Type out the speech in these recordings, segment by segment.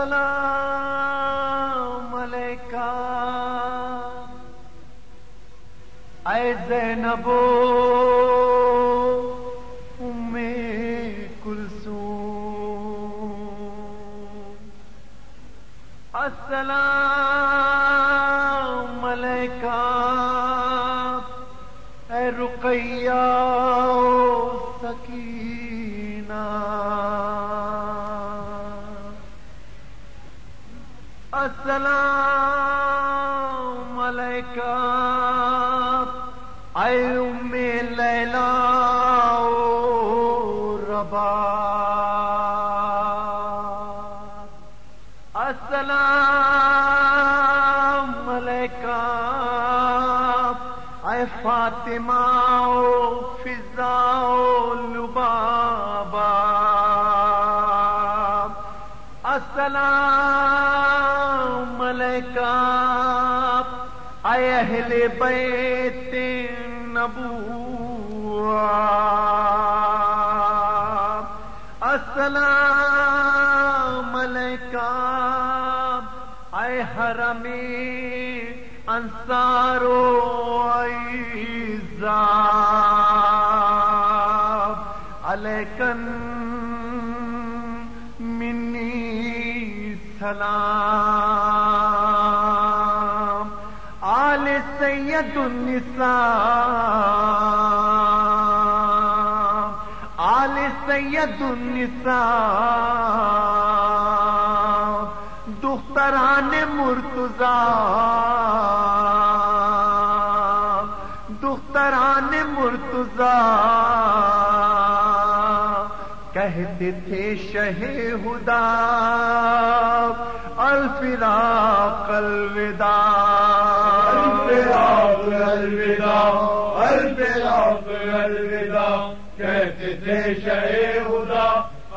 السلام علیکہ اے زینب ام کلثوم، السلام علیکہ اے رقیہ سکینہ، السلام علیکہ اے ام لیلی و رباب، السلام علیکہ اے فاطمہ و فضا و لبابہ، السلام علیکہ اے اہل بیت نبوہ، السلام علیکہ اے حرم انصار و اعزاب، علیکن منی سلام، آل سید النساء، آل سید النساء، دختران مرتضیٰ، دختران مرتضیٰ، کہتے تھے شہ ہدا الفراق الوداع، الفراق الوداع، الفراق الوداع، کہتے تھے شہ ہدا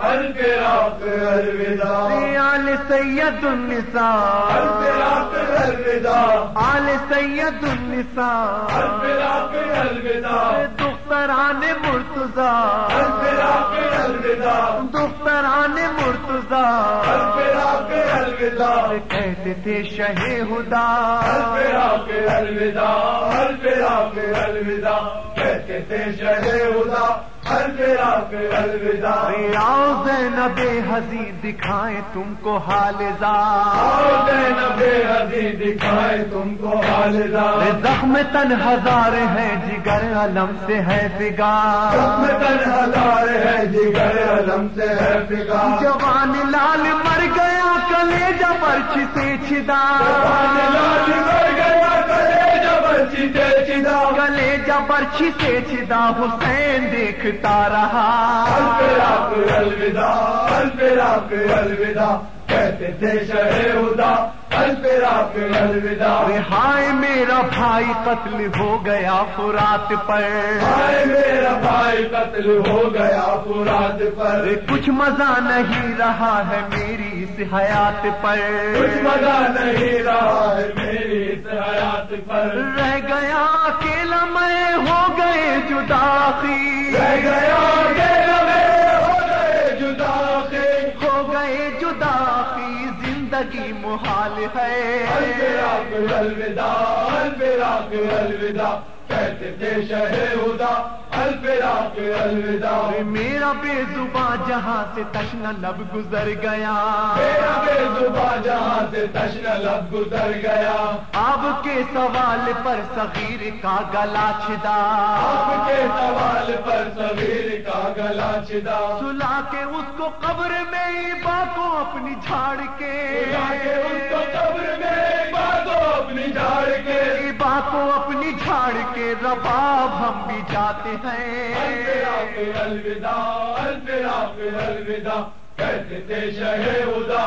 الفراق الوداع، آل سید النساء، الفراق الوداع، آل سید النساء، الفراق الوداع، دختران مرتضیٰ، الفراق الوداع، دختران مرتضیٰ، الفراق الوداع، کہتے تھے شہ ہدا الفراق الوداع، الفراق الوداع، کہتے تھے شہ ہدا الفراق الوداع، آؤ زینب حضی دکھائیں تم کو حال زار، آؤ زینب حضی دکھائیں تم کو حال زار، زخم تن ہزار ہے جگر علم سے ہے فگار، زخم تن ہزار ہے جگر علم سے ہے فگار، جوان لال مر گیا کلیجہ برچھ سے چھدا، جوان لال مر گیا کلیجہ برچھ سے چھدا، کلیجہ برچھ سے چھدا، حسین دیکھتا رہا، الفراق الوداع، الفراق الوداع، کہتے تھے شہ ہدا الفراق الوداع، ہائے میرا بھائی قتل ہو گیا فرات پر، ہائے میرا بھائی قتل ہو گیا فرات پر، کچھ مزہ نہیں رہا ہے میری اس حیات پر، کچھ مزہ نہیں رہا ہے میری اس حیات پر، رہ گیا اکیلا میں ہو گئے جدا خی، رہ گیا اکیلا میں ہو گئے جدا خی، ہو گئے جدا خی، زندگی محال ہے، الفراق الوداع، الفراق الوداع، کہتے تھے شہ ہدا الفراق الوداع، میرا بے زباں جہاں سے تشنہ لب گزر گیا، میرا بے زباں جہاں سے تشنہ لب گزر گیا، آپ کے سوال پر صغیر کا گلا چھدا، آپ کے سوال پر صغیر کا گلا چھدا، سلا کے اس کو قبر میں ایبا کو اپنی جھاڑ کے، سلا کے اس کو قبر میں ایبا کو اپنی جھاڑ کے، ایبا کو اپنی جھاڑ کے، رباب ہم بھی جاتے ہیں، الفراق الوداع، الفراق الوداع، کہتے تھے شہ ہدا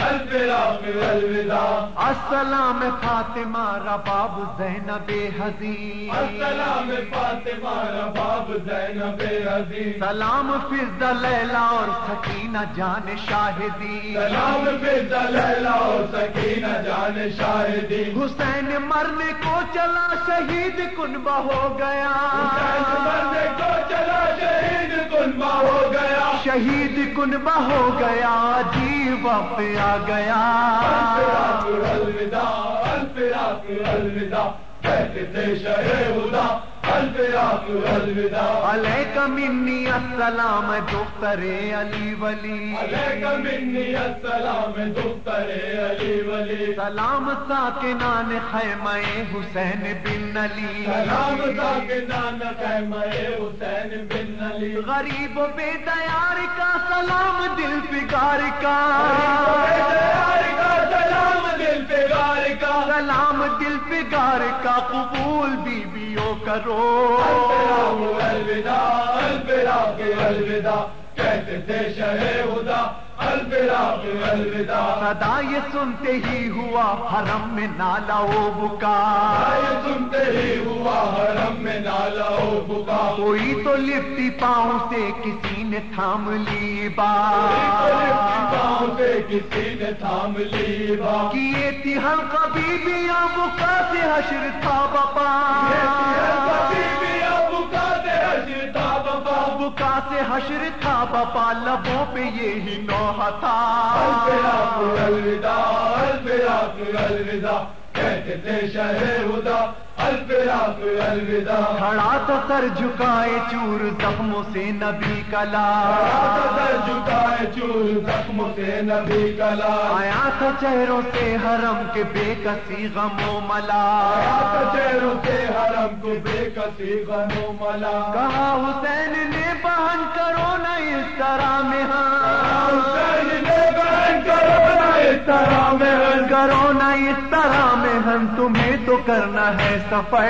الفراق الوداع، السلام فاطمہ رباب زینب حضی، السلام فاطمہ رباب زینب حضی، سلام فضا لیلا اور سکینہ جان شاہدی، سلام فضا لیلا اور سکینہ جان شاہدی، حسین مرنے کو چلا شہید کنبہ ہو گیا، حسین مرنے کو چلا شہید کنبہ ہو گیا، شہید کنبہ ہو گیا جی وقت آ گیا الفراق الفراق الوداع کہتے تھے شہ ہدا الفراق الوداع علیک منی السلام دختر علی ولی علیک منی السلام دختر علی ولی سلام ساکنان خیمہ حسین بن علی سلام ساکنان خیمہ حسین بن علی غریب و بے دیار کا سلام دل فگار کا سلام دل پگار کا سلام دل فگار کا قبول بیویوں کرو الوداع الفراق الوداع کہتے تھے شہ ہدا الفراق الوداع صدا یہ سنتے ہی ہوا حرم میں نالا و بکا یہ سنتے ہی ہوا حرم میں نالا و بکا کوئی تو لپٹی پاؤں سے کسی نے تھام لی بات پاؤں سے کسی نے تھام لی بات کیے تھی حلقہ بیویاں بکا سے حشر تھا بپا بکا سے حشر تھا بپا لبوں پہ یہی نوحہ تھا الوداع الفراق الوداع کہتے تھے شہ ہدا الفراق الوداع کھڑا تھا سر جھکائے چور زخموں سے نبی کلا سر جھکائے چور زخموں سے نبی کلا آیا تھا چہروں سے حرم کے بے کسی غم و ملا چہروں سے حرم کو بے کسی غم و ملا کہا حسین نے بہن کرو نہ اس طرح میں حسین نے بہن کرو نہ اس طرح میں کرو نہ اس طرح میں ہم تمہیں تو کرنا ہے سفر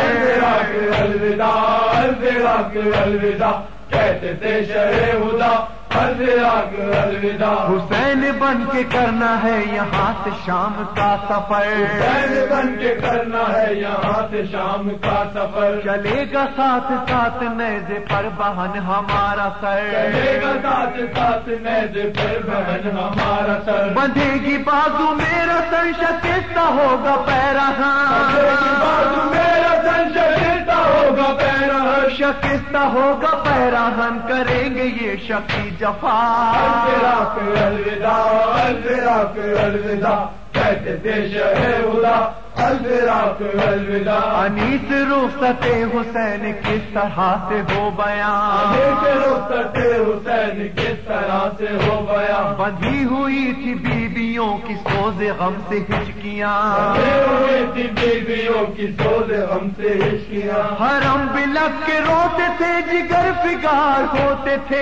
الوداع الفراق الوداع کہتے تھے شہ ہدا الفراق الوداع حسین بن کے کرنا ہے یہاں سے شام کا سفر حسین بن کے کرنا ہے یہاں سے شام کا سفر چلے گا ساتھ ساتھ نیزے پر بہن ہمارا سر چلے گا ساتھ ساتھ نیزے پر بہن ہمارا سر بندھے گی بازو میرا سر شکستہ ہوگا پیرہن بازو میرا سر شکستہ ہوگا پیرہن شکستہ ہوگا پیرہن کریں گے یہ شقی جفا الفراق الوداع الفراق الوداع کہتے تھے شہ ہدا الفراق الوداع انیس رخصت حسین کس طرح سے ہو بیان رخصت حسین کس طرح سے ہو گیا بندھی ہوئی تھی بیویوں کی سوز غم سے ہچکیاں ہوئی تھی بیویوں کی سوز غم سے ہچکیاں حرم بلک کے روتے تھے جگر فگار ہوتے تھے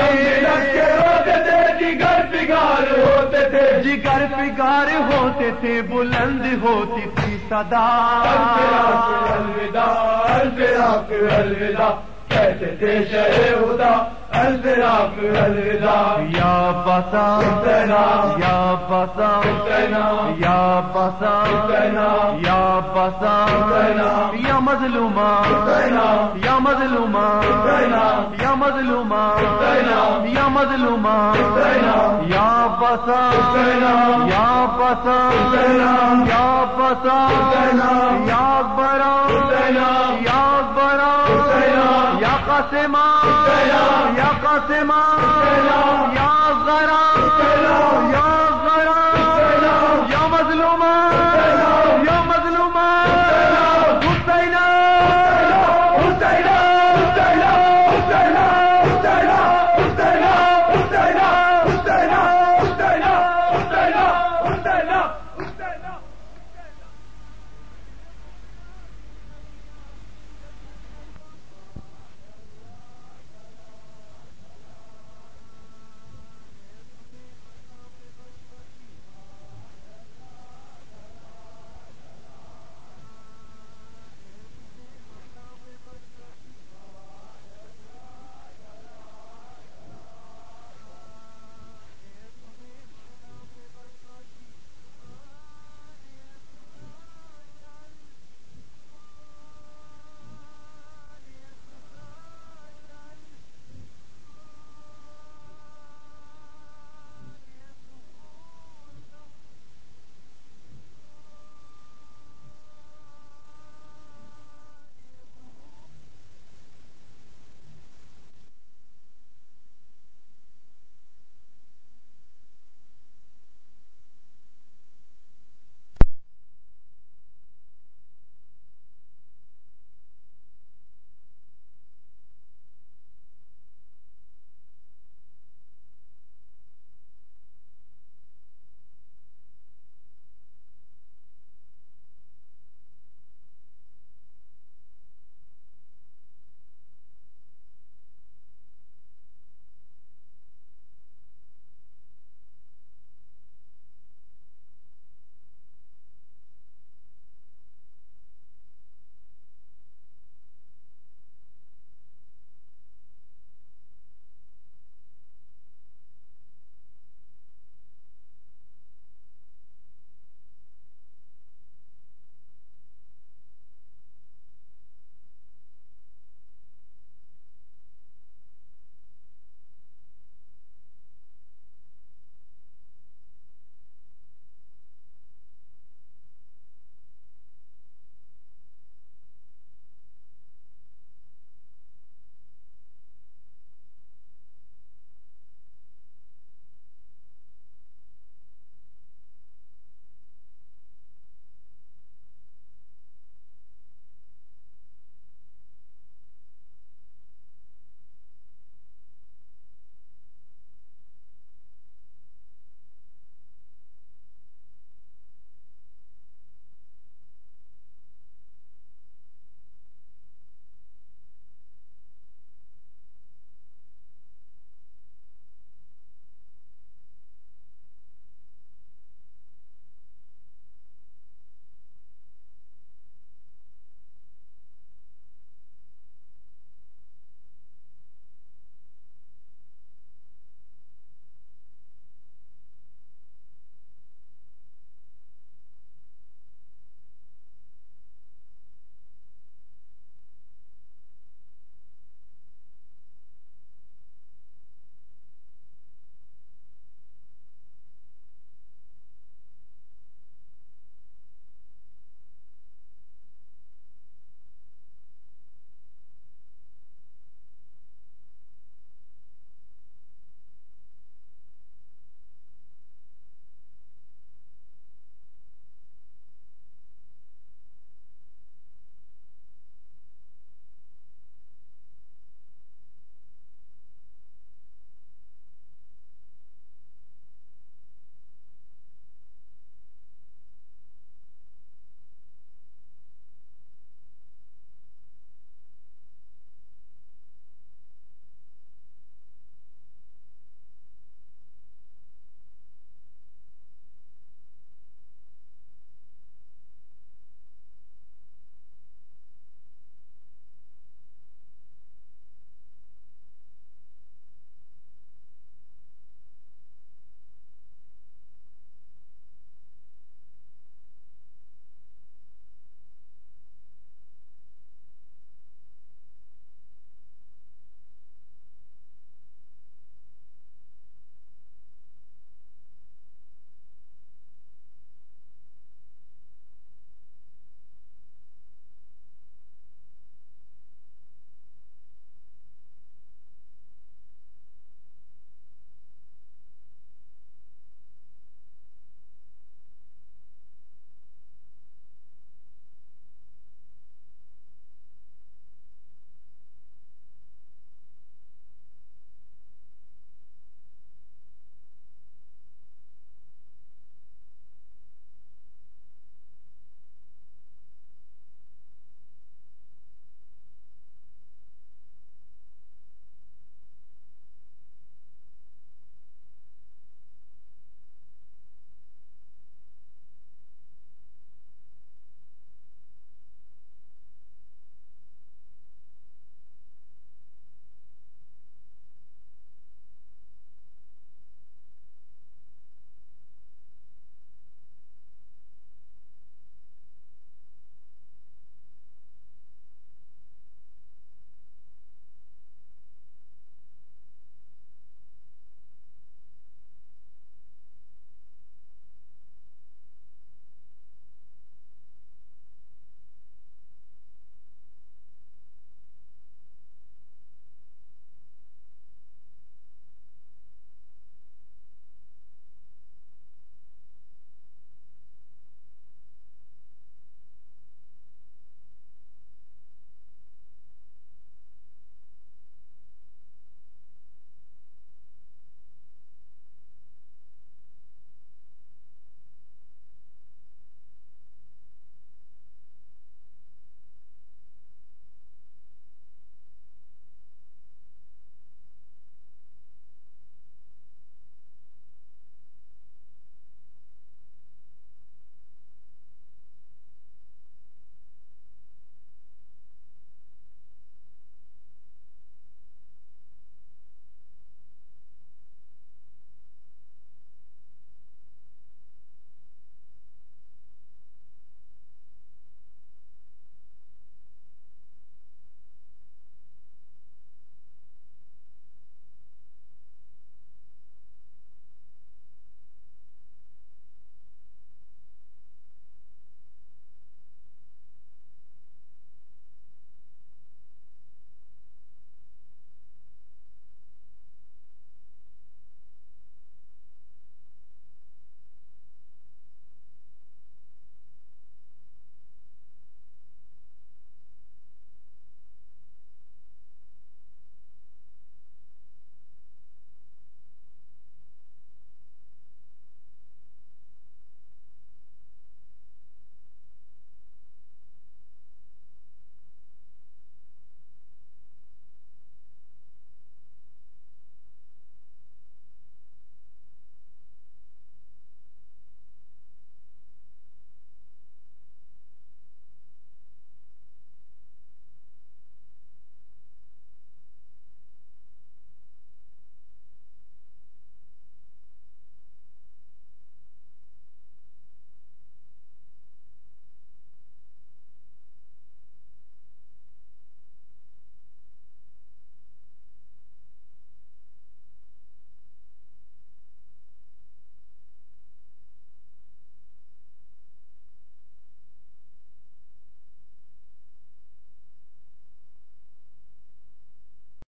روتے تھے جگر پگار ہوتے تھے جگر فگار ہوتے تھے بلند ہوتی تھی صدا الوداع الفراق الوداع کہتے تھے شہ ہدا الفراق الوداع یا بسا حسینا یا بسا حسینا یا بسا حسینا یا بسا حسینا یا مظلومہ حسینا یا مظلومہ حسینا یا مظلومہ حسینا یا مظلومہ حسینا یا بسا حسینا یا بسا حسینا یا بسا حسینا یا برا حسینا یا برا حسینا یا قاسمہ حسینا یا قاسمہ حسینا یا غرا حسینا یا